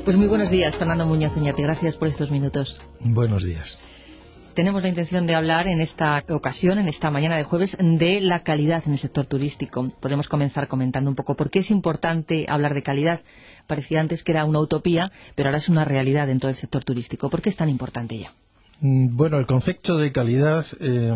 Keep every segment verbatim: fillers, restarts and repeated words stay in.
Pues muy buenos días, Fernando Muñoz Oñate. Gracias por estos minutos. Buenos días. Tenemos la intención de hablar en esta ocasión, en esta mañana de jueves, de la calidad en el sector turístico. Podemos comenzar comentando un poco por qué es importante hablar de calidad. Parecía antes que era una utopía, pero ahora es una realidad dentro del sector turístico. ¿Por qué es tan importante ya? Bueno, el concepto de calidad eh,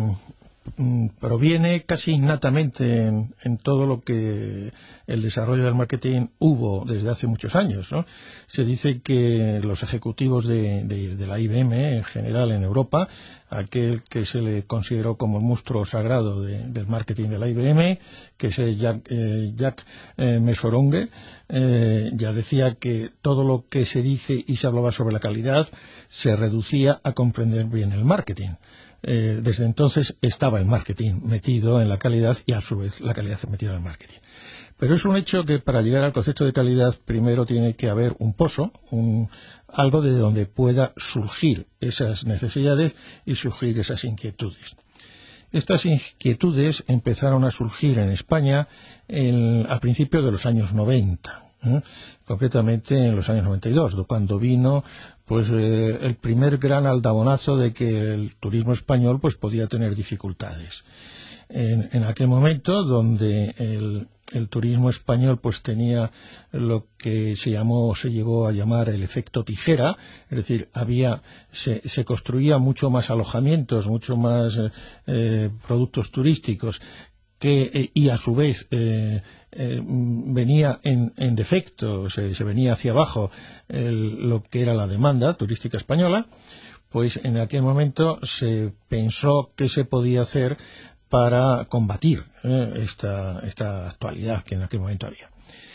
proviene casi innatamente en, en todo lo que el desarrollo del marketing hubo desde hace muchos años, ¿no? Se dice que los ejecutivos de, de, de la I B M en general en Europa, aquel que se le consideró como el monstruo sagrado de, del marketing de la I B M, que es Jack, eh, Jack eh, Mesoronge, eh, ya decía que todo lo que se dice y se hablaba sobre la calidad se reducía a comprender bien el marketing. Eh, desde entonces estaba el marketing metido en la calidad y a su vez la calidad metida en el marketing. Pero es un hecho que para llegar al concepto de calidad primero tiene que haber un pozo, un, algo de donde pueda surgir esas necesidades y surgir esas inquietudes. Estas inquietudes empezaron a surgir en España en, a principios de los años noventa. ¿Eh? Concretamente en los años noventa y dos, cuando vino pues eh, el primer gran aldabonazo de que el turismo español pues podía tener dificultades. En, en aquel momento, donde el, el turismo español pues tenía lo que se llamó, se llegó a llamar el efecto tijera, es decir, había, se, se construía mucho más alojamientos, mucho más eh, productos turísticos, que, eh, y a su vez eh, eh, venía en, en defecto, se, se venía hacia abajo el, lo que era la demanda turística española, pues en aquel momento se pensó que se podía hacer para combatir eh, esta, esta actualidad que en aquel momento había.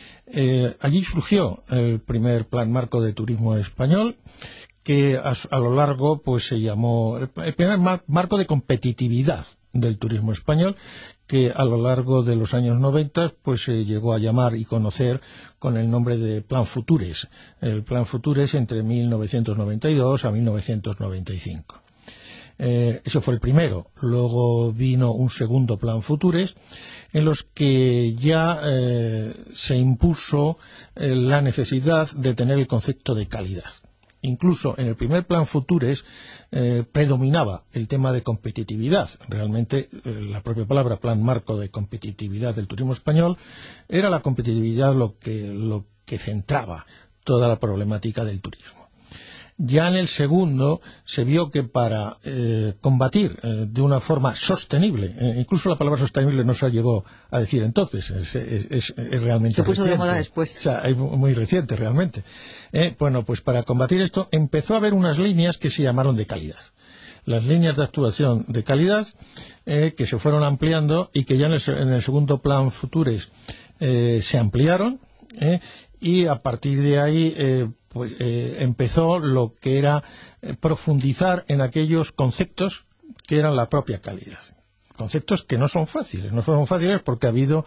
Eh, allí surgió el primer plan marco de turismo español, que a, a lo largo pues se llamó el, el primer mar, marco de competitividad del turismo español, que a lo largo de los años noventa pues se llegó a llamar y conocer con el nombre de Plan Futures. El Plan Futures entre mil novecientos noventa y dos a mil novecientos noventa y cinco. Eh, eso fue el primero. Luego vino un segundo Plan Futures, en los que ya eh, se impuso eh, la necesidad de tener el concepto de calidad. Incluso en el primer Plan Futures eh, predominaba el tema de competitividad. Realmente eh, la propia palabra Plan Marco de Competitividad del Turismo Español era la competitividad lo que, lo que centraba toda la problemática del turismo. Ya en el segundo se vio que para eh, combatir eh, de una forma sostenible, eh, incluso la palabra sostenible no se llegó a decir entonces, es, es, es, es realmente se puso reciente. de moda después. O sea, es muy reciente realmente. Eh, bueno, pues para combatir esto empezó a haber unas líneas que se llamaron de calidad. Las líneas de actuación de calidad eh, que se fueron ampliando y que ya en el, en el segundo Plan Futures eh, se ampliaron eh, y a partir de ahí eh, pues, eh, empezó lo que era eh, profundizar en aquellos conceptos que eran la propia calidad. Conceptos que no son fáciles, no son fáciles porque ha habido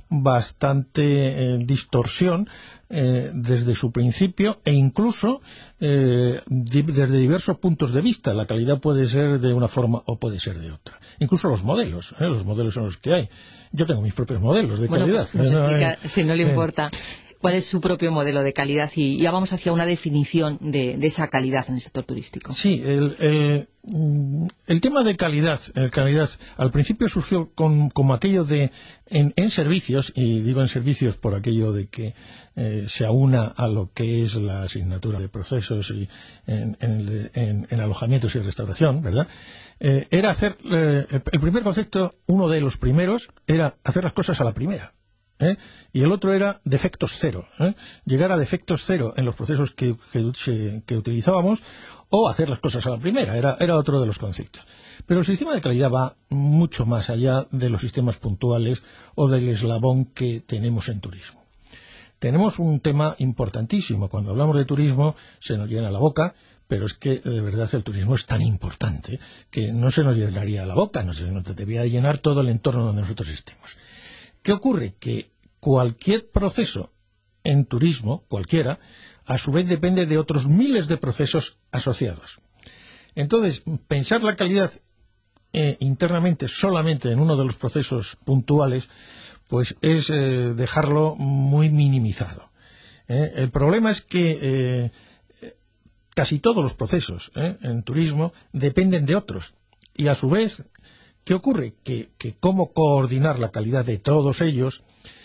bastante eh, distorsión eh, desde su principio e incluso eh, di desde diversos puntos de vista. La calidad puede ser de una forma o puede ser de otra. Incluso los modelos, ¿eh? Los modelos son los que hay. Yo tengo mis propios modelos de bueno, calidad. Pues nos explica, no, si no le eh, importa, cuál es su propio modelo de calidad y ya vamos hacia una definición de, de esa calidad en el sector turístico. Sí, el, el, el tema de calidad, el calidad al principio surgió con, como aquello de en, en servicios, y digo en servicios por aquello de que eh, se aúna a lo que es la asignatura de procesos y en, en, en, en alojamientos y restauración, ¿verdad? Eh, era hacer, eh, el primer concepto, uno de los primeros, era hacer las cosas a la primera. ¿Eh? Y el otro era defectos cero, ¿eh? Llegar a defectos cero en los procesos que, que, que utilizábamos o hacer las cosas a la primera, era, era otro de los conceptos. Pero el sistema de calidad va mucho más allá de los sistemas puntuales o del eslabón que tenemos en turismo. Tenemos un tema importantísimo. Cuando hablamos de turismo se nos llena la boca, pero es que de verdad el turismo es tan importante que no se nos llenaría la boca, no se nos debería llenar todo el entorno donde nosotros estemos. ¿Qué ocurre? Que cualquier proceso en turismo, cualquiera, a su vez depende de otros miles de procesos asociados. Entonces, pensar la calidad eh, internamente solamente en uno de los procesos puntuales, pues es eh, dejarlo muy minimizado. ¿eh? El problema es que eh, casi todos los procesos ¿eh? en turismo dependen de otros. Y a su vez, ¿qué ocurre? Que, que cómo coordinar la calidad de todos ellos,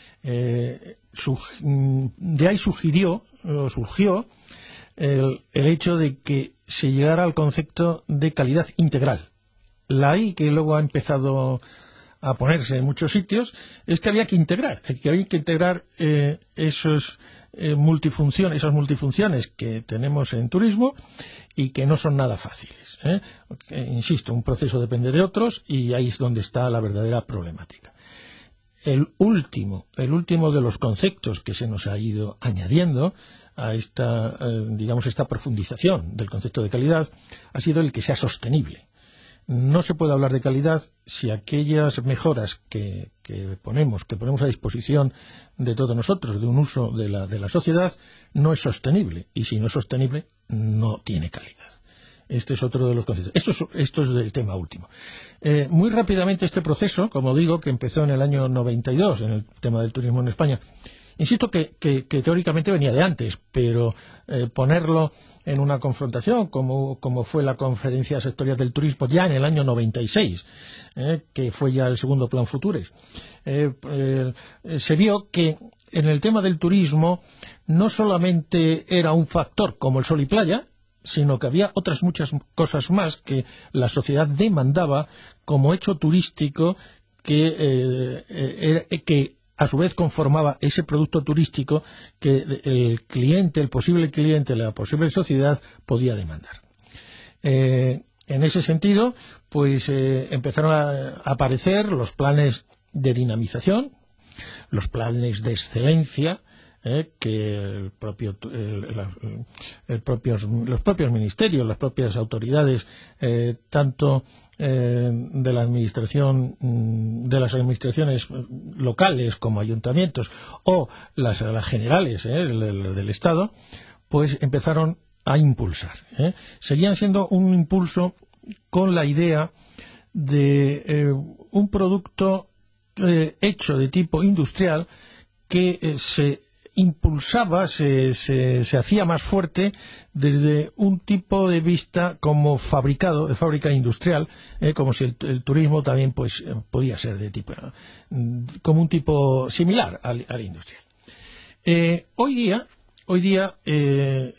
eh, su, de ahí sugirió, o surgió el, el hecho de que se llegara al concepto de calidad integral. La I, que luego ha empezado a ponerse en muchos sitios, es que había que integrar, que había que integrar eh, esos, eh, multifunciones, esas multifunciones que tenemos en turismo y que no son nada fáciles. ¿eh? Que, insisto, un proceso depende de otros y ahí es donde está la verdadera problemática. El último, el último de los conceptos que se nos ha ido añadiendo a esta, eh, digamos, esta profundización del concepto de calidad ha sido el que sea sostenible. No se puede hablar de calidad si aquellas mejoras que, que ponemos, que ponemos a disposición de todos nosotros, de un uso de la, de la sociedad, no es sostenible. Y si no es sostenible, no tiene calidad. Este es otro de los conceptos. Esto es, esto es del tema último. Eh, muy rápidamente este proceso, como digo, que empezó en el año noventa y dos, en el tema del turismo en España, insisto que, que, que teóricamente venía de antes, pero eh, ponerlo en una confrontación, como, como fue la Conferencia Sectorial del Turismo ya en el año noventa y seis, eh, que fue ya el segundo Plan Futures, eh, eh, se vio que en el tema del turismo no solamente era un factor como el sol y playa, sino que había otras muchas cosas más que la sociedad demandaba como hecho turístico que, eh, eh, que a su vez conformaba ese producto turístico que el cliente, el posible cliente, la posible sociedad podía demandar. Eh, en ese sentido, pues eh, empezaron a aparecer los planes de dinamización, los planes de excelencia, eh, que el propio, el, el, el propios, los propios ministerios, las propias autoridades, eh, tanto eh, de la administración, de las administraciones locales como ayuntamientos o las, las generales eh, del, del Estado, pues empezaron a impulsar. Eh. Seguían siendo un impulso con la idea de eh, un producto eh, hecho de tipo industrial que eh, se impulsaba, se, se, se hacía más fuerte desde un tipo de vista como fabricado, de fábrica industrial, eh, como si el, el turismo también pues eh, podía ser de tipo, eh, como un tipo similar al, al industrial. Eh, hoy día, hoy día eh,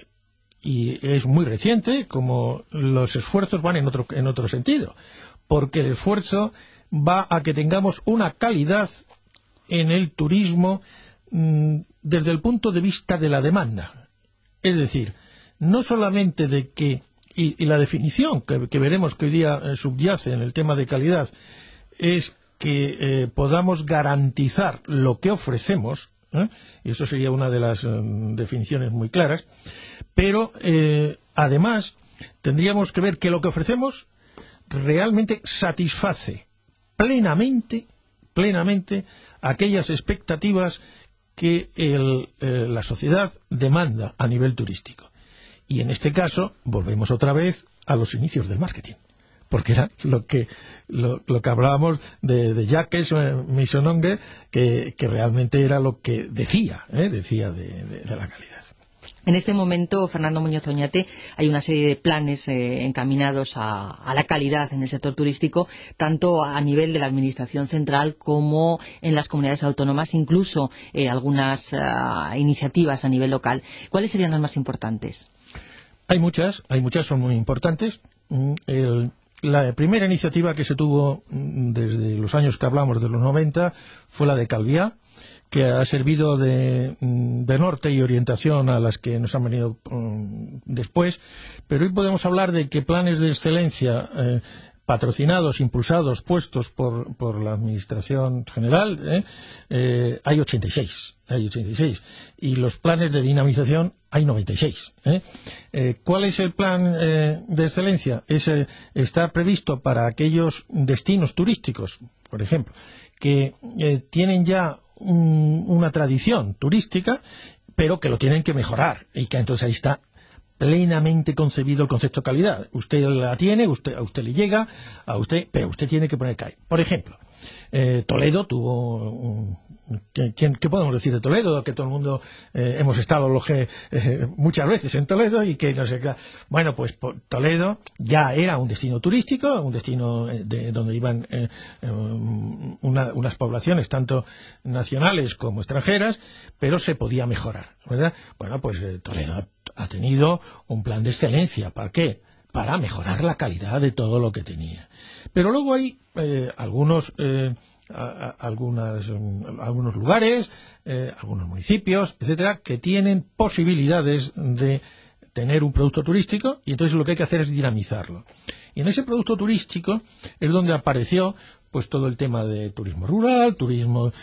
y es muy reciente, como los esfuerzos van en otro, en otro sentido, porque el esfuerzo va a que tengamos una calidad en el turismo desde el punto de vista de la demanda. Es decir, no solamente de que, y, y la definición que, que veremos que hoy día eh, subyace en el tema de calidad, es que eh, podamos garantizar lo que ofrecemos, ¿eh? y eso sería una de las eh, definiciones muy claras, pero eh, además tendríamos que ver que lo que ofrecemos realmente satisface plenamente, plenamente aquellas expectativas que el, eh, la sociedad demanda a nivel turístico. Y en este caso volvemos otra vez a los inicios del marketing, porque era lo que lo, lo que hablábamos de, de Jacques Misonongue, que, que realmente era lo que decía, ¿eh? decía de, de, de la calidad. En este momento, Fernando Muñoz Oñate, hay una serie de planes eh, encaminados a, a la calidad en el sector turístico, tanto a nivel de la Administración central como en las comunidades autónomas, incluso eh, algunas uh, iniciativas a nivel local. ¿Cuáles serían las más importantes? Hay muchas, hay muchas, son muy importantes. El, la primera iniciativa que se tuvo desde los años que hablamos, de los noventa, fue la de Calviá, que ha servido de, de norte y orientación a las que nos han venido um, después, pero hoy podemos hablar de que planes de excelencia eh, patrocinados, impulsados, puestos por, por la Administración General, eh, eh, hay ochenta y seis, hay ochenta y seis, y los planes de dinamización hay noventa y seis. Eh. Eh, ¿Cuál es el plan eh, de excelencia? Es, eh, está previsto para aquellos destinos turísticos, por ejemplo, que eh, tienen ya un, una tradición turística, pero que lo tienen que mejorar, y que entonces ahí está plenamente concebido el concepto de calidad. Usted la tiene, usted, a usted le llega, a usted, pero usted tiene que poner calidad. Por ejemplo, eh, Toledo tuvo... Un, ¿qué, ¿Qué podemos decir de Toledo? Que todo el mundo eh, hemos estado los que, eh, muchas veces en Toledo y que no sé qué. Bueno, pues Toledo ya era un destino turístico, un destino de donde iban eh, una, unas poblaciones tanto nacionales como extranjeras, pero se podía mejorar, ¿verdad? Bueno, pues eh, Toledo ha tenido un plan de excelencia. ¿Para qué? Para mejorar la calidad de todo lo que tenía. Pero luego hay eh, algunos eh, a, a, algunas, um, algunos lugares, eh, algunos municipios, etcétera, que tienen posibilidades de tener un producto turístico, y entonces lo que hay que hacer es dinamizarlo. Y en ese producto turístico es donde apareció pues todo el tema de turismo rural, turismo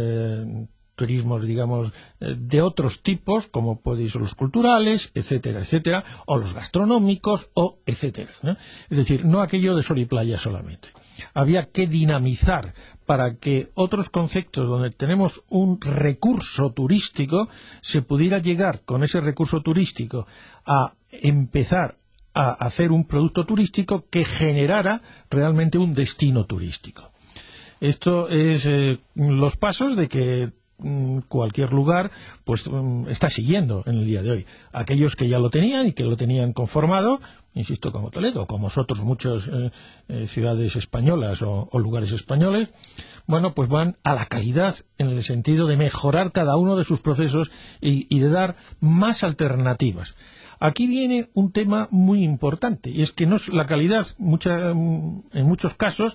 eh, turismos, digamos, de otros tipos, como pueden ser los culturales, etcétera, etcétera, o los gastronómicos, o etcétera, ¿no? Es decir, no aquello de sol y playa solamente. Había que dinamizar para que otros conceptos donde tenemos un recurso turístico, se pudiera llegar con ese recurso turístico a empezar a hacer un producto turístico que generara realmente un destino turístico. Esto es eh, los pasos de que cualquier lugar pues está siguiendo en el día de hoy. Aquellos que ya lo tenían y que lo tenían conformado, insisto, como Toledo, como otros muchas eh, eh, ciudades españolas o, o lugares españoles, bueno, pues van a la calidad en el sentido de mejorar cada uno de sus procesos y, y de dar más alternativas. Aquí viene un tema muy importante, y es que no es la calidad, mucha, en muchos casos,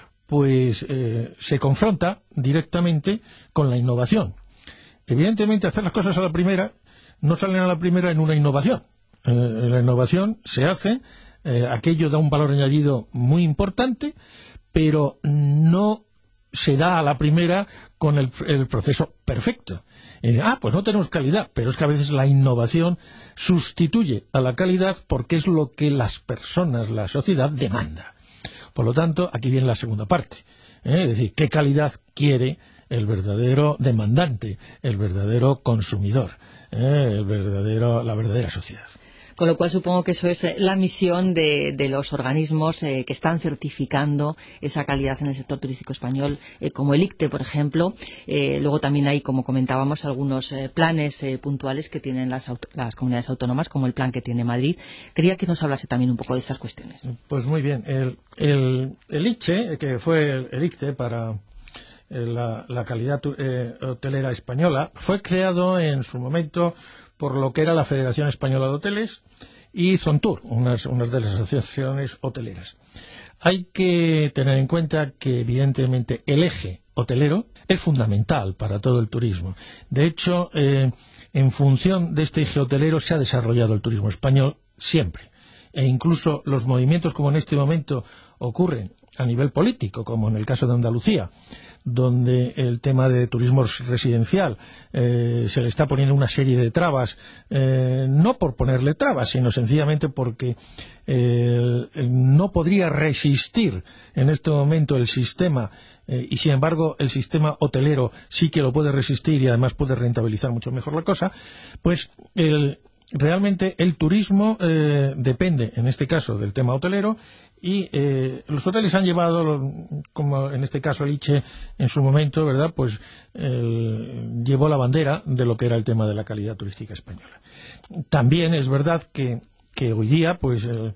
pues eh, se confronta directamente con la innovación. Evidentemente, hacer las cosas a la primera no salen a la primera en una innovación. Eh, la innovación se hace, eh, aquello da un valor añadido muy importante, pero no se da a la primera con el, el proceso perfecto. Y dice, ah, pues no tenemos calidad, pero es que a veces la innovación sustituye a la calidad porque es lo que las personas, la sociedad demanda. Por lo tanto, aquí viene la segunda parte, ¿eh? Es decir, ¿qué calidad quiere el verdadero demandante, el verdadero consumidor, ¿eh? el verdadero, la verdadera sociedad? Con lo cual supongo que eso es la misión de, de los organismos eh, que están certificando esa calidad en el sector turístico español, eh, como el I C T E, por ejemplo. Eh, luego también hay, como comentábamos, algunos eh, planes eh, puntuales que tienen las, las comunidades autónomas, como el plan que tiene Madrid. Quería que nos hablase también un poco de estas cuestiones. Pues muy bien. El, el, el I C T E, que fue el, el I C T E para la, la calidad eh, hotelera española, fue creado en su momento por lo que era la Federación Española de Hoteles y Zontur, unas, unas de las asociaciones hoteleras. Hay que tener en cuenta que, evidentemente, el eje hotelero es fundamental para todo el turismo. De hecho, eh, en función de este eje hotelero se ha desarrollado el turismo español siempre. E incluso los movimientos como en este momento ocurren a nivel político, como en el caso de Andalucía, donde el tema de turismo residencial eh, se le está poniendo una serie de trabas, eh, no por ponerle trabas, sino sencillamente porque eh, no podría resistir en este momento el sistema, eh, y sin embargo el sistema hotelero sí que lo puede resistir y además puede rentabilizar mucho mejor la cosa, pues el realmente el turismo eh, depende, en este caso, del tema hotelero, y eh, los hoteles han llevado, como en este caso el I C H E en su momento, ¿verdad?, pues el, llevó la bandera de lo que era el tema de la calidad turística española. También es verdad que, que hoy día, pues el,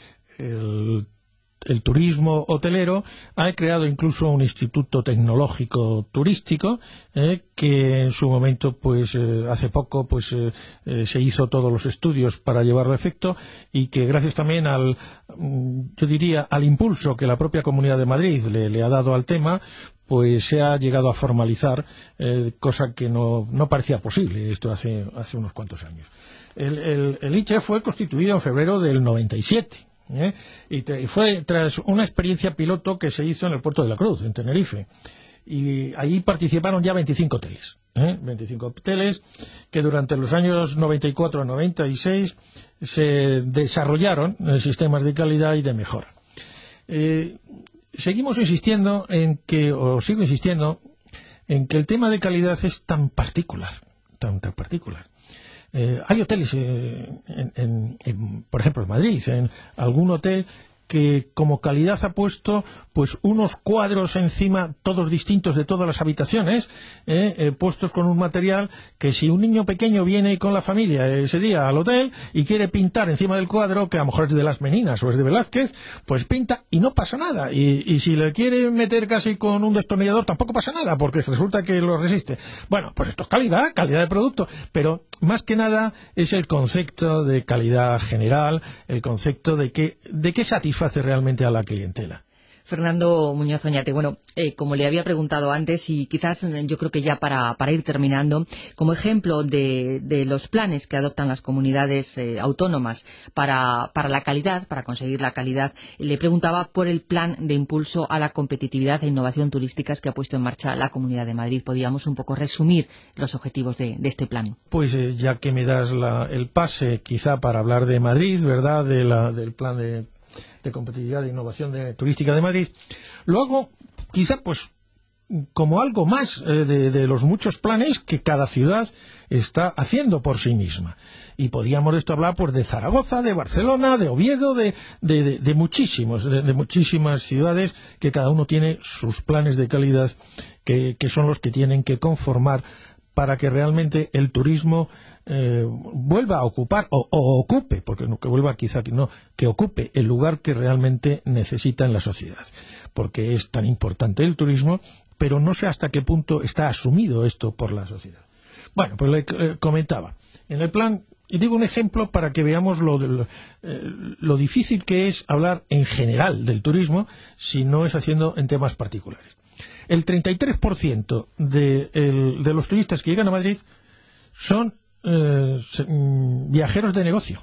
el el turismo hotelero ha creado incluso un instituto tecnológico turístico eh, que en su momento pues eh, hace poco pues eh, eh, se hizo todos los estudios para llevarlo a efecto, y que gracias también al yo diría al impulso que la propia Comunidad de Madrid le, le ha dado al tema, pues se ha llegado a formalizar, eh, cosa que no, no parecía posible esto hace, hace unos cuantos años. El, el, el I C H E fue constituido en febrero del noventa y siete. ¿Eh? Y te, fue tras una experiencia piloto que se hizo en el Puerto de la Cruz, en Tenerife, y ahí participaron ya veinticinco hoteles, ¿eh? veinticinco hoteles que durante los años noventa y cuatro a noventa y seis se desarrollaron sistemas de calidad y de mejora. Eh, seguimos insistiendo en que, o sigo insistiendo, en que el tema de calidad es tan particular, tan, tan particular. Eh, hay hoteles, eh, en, en, en, por ejemplo, en Madrid, en algún hotel que como calidad ha puesto pues unos cuadros encima, todos distintos de todas las habitaciones, eh, eh, puestos con un material que si un niño pequeño viene con la familia ese día al hotel y quiere pintar encima del cuadro, que a lo mejor es de Las Meninas o es de Velázquez, pues pinta y no pasa nada. Y, y si le quiere meter casi con un destornillador, tampoco pasa nada, porque resulta que lo resiste. Bueno, pues esto es calidad, calidad de producto, pero más que nada es el concepto de calidad general, el concepto de que, de qué satisface hace realmente a la clientela. Fernando Muñoz Oñate, bueno, eh, como le había preguntado antes, y quizás yo creo que ya para, para ir terminando, como ejemplo de, de los planes que adoptan las comunidades eh, autónomas para, para la calidad, para conseguir la calidad, le preguntaba por el plan de impulso a la competitividad e innovación turísticas que ha puesto en marcha la Comunidad de Madrid. ¿Podríamos un poco resumir los objetivos de, de este plan? Pues eh, ya que me das la, el pase quizá para hablar de Madrid, ¿verdad?, de la, del plan de de competitividad e innovación de, turística de Madrid, lo hago quizá pues como algo más eh, de, de los muchos planes que cada ciudad está haciendo por sí misma. Y podríamos esto hablar pues de Zaragoza, de Barcelona, de Oviedo, de, de, de, de muchísimos, de, de muchísimas ciudades que cada uno tiene sus planes de calidad que, que son los que tienen que conformar para que realmente el turismo eh, vuelva a ocupar, o, o ocupe, porque no que vuelva quizá que no, que ocupe el lugar que realmente necesita en la sociedad. Porque es tan importante el turismo, pero no sé hasta qué punto está asumido esto por la sociedad. Bueno, pues le eh, comentaba, en el plan, y digo un ejemplo para que veamos lo, lo, eh, lo difícil que es hablar en general del turismo si no es haciendo en temas particulares. El treinta y tres por ciento de, el, de los turistas que llegan a Madrid son eh, viajeros de negocio.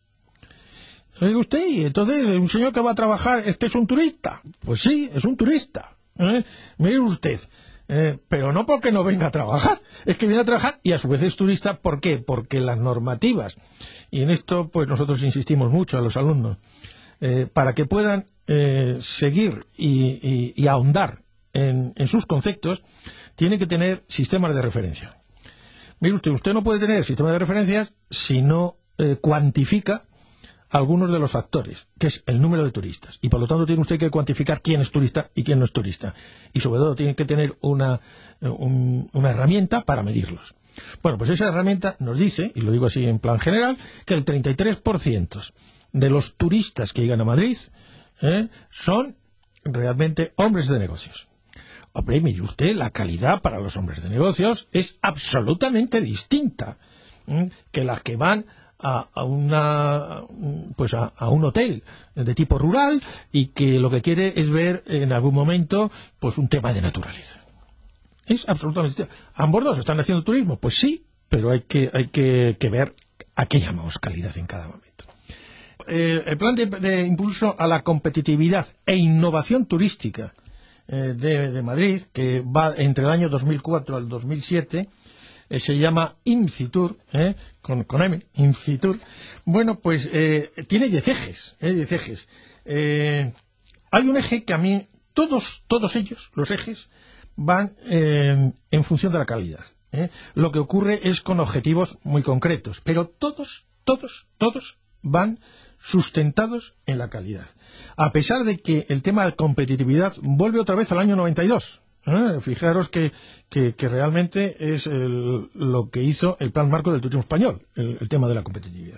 Oiga usted, y entonces un señor que va a trabajar, ¿este es un turista? Pues sí, es un turista. ¿eh? Mire usted, eh, pero no porque no venga a trabajar, es que viene a trabajar y a su vez es turista. ¿Por qué? Porque las normativas, y en esto pues nosotros insistimos mucho a los alumnos, eh, para que puedan eh, seguir y, y, y ahondar En, en sus conceptos, tiene que tener sistemas de referencia. Mire usted, usted no puede tener sistemas de referencias si no eh, cuantifica algunos de los factores, que es el número de turistas. Y por lo tanto tiene usted que cuantificar quién es turista y quién no es turista. Y sobre todo tiene que tener una, un, una herramienta para medirlos. Bueno, pues esa herramienta nos dice, y lo digo así en plan general, que el treinta y tres por ciento de los turistas que llegan a Madrid eh, son realmente hombres de negocios. Hombre, mire usted, la calidad para los hombres de negocios es absolutamente distinta ¿eh? que las que van a, a una pues a, a un hotel de tipo rural y que lo que quiere es ver en algún momento pues un tema de naturaleza. Es absolutamente distinto. ¿Ambos dos están haciendo turismo? Pues sí, pero hay que hay que, que ver a qué llamamos calidad en cada momento. Eh, el plan de, de impulso a la competitividad e innovación turística De, de Madrid, que va entre el año dos mil cuatro al dos mil siete, eh, se llama INCITUR, eh, con, con M, INCITUR. Bueno, pues eh, tiene diez ejes, eh, diez ejes. Eh, hay un eje que a mí, todos, todos ellos, los ejes, van eh, en función de la calidad. Eh. Lo que ocurre es con objetivos muy concretos, pero todos, todos, todos van sustentados en la calidad. A pesar de que el tema de competitividad vuelve otra vez al año noventa y dos. ¿eh? Fijaros que, que, que realmente es el, lo que hizo el Plan Marco del Turismo Español, el, el tema de la competitividad.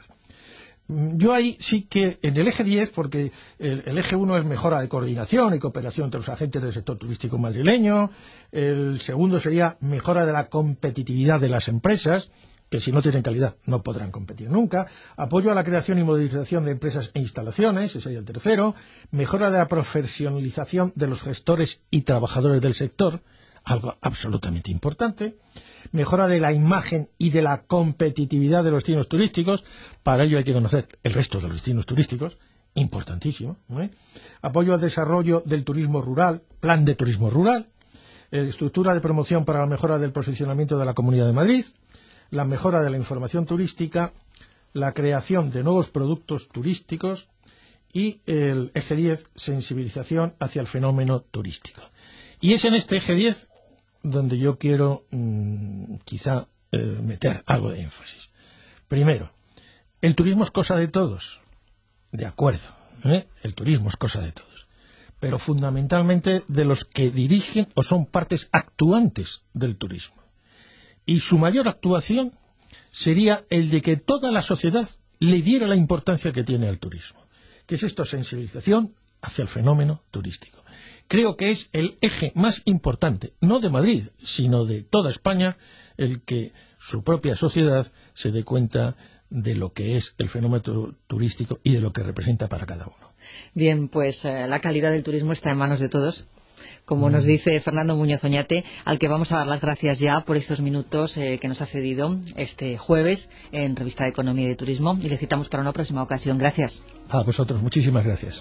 Yo ahí sí que en el eje diez, porque el, el eje uno es mejora de coordinación y cooperación entre los agentes del sector turístico madrileño, el segundo sería mejora de la competitividad de las empresas, que si no tienen calidad no podrán competir nunca, apoyo a la creación y modernización de empresas e instalaciones, ese sería el tercero, mejora de la profesionalización de los gestores y trabajadores del sector, algo absolutamente importante, mejora de la imagen y de la competitividad de los destinos turísticos, para ello hay que conocer el resto de los destinos turísticos, importantísimo, ¿eh? Apoyo al desarrollo del turismo rural, plan de turismo rural, eh, estructura de promoción para la mejora del posicionamiento de la Comunidad de Madrid, la mejora de la información turística, la creación de nuevos productos turísticos y el eje diez, sensibilización hacia el fenómeno turístico. Y es en este eje diez donde yo quiero mmm, quizá eh, meter algo de énfasis. Primero, el turismo es cosa de todos. De acuerdo, ¿eh? El turismo es cosa de todos. Pero fundamentalmente de los que dirigen o son partes actuantes del turismo. Y su mayor actuación sería el de que toda la sociedad le diera la importancia que tiene al turismo. ¿Qué es esto? Sensibilización hacia el fenómeno turístico. Creo que es el eje más importante, no de Madrid, sino de toda España, el que su propia sociedad se dé cuenta de lo que es el fenómeno turístico y de lo que representa para cada uno. Bien, pues eh, la calidad del turismo está en manos de todos, como mm. nos dice Fernando Muñoz Oñate, al que vamos a dar las gracias ya por estos minutos eh, que nos ha cedido este jueves en Revista de Economía y de Turismo, y le citamos para una próxima ocasión. Gracias. A vosotros, muchísimas gracias.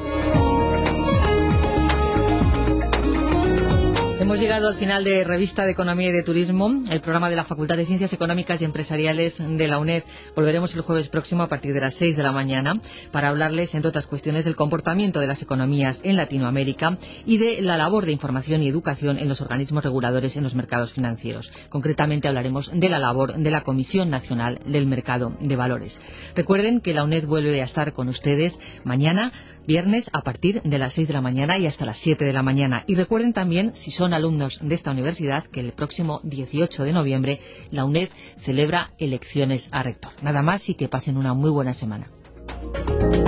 Hemos llegado al final de Revista de Economía y de Turismo, el programa de la Facultad de Ciencias Económicas y Empresariales de la UNED. Volveremos el jueves próximo a partir de las seis de la mañana para hablarles, entre otras cuestiones, del comportamiento de las economías en Latinoamérica y de la labor de información y educación en los organismos reguladores en los mercados financieros. Concretamente hablaremos de la labor de la Comisión Nacional del Mercado de Valores. Recuerden que la UNED vuelve a estar con ustedes mañana, viernes, a partir de las seis de la mañana y hasta las siete de la mañana. Y recuerden también, si son alumnos de esta universidad, que el próximo dieciocho de noviembre la UNED celebra elecciones a rector. Nada más y que pasen una muy buena semana.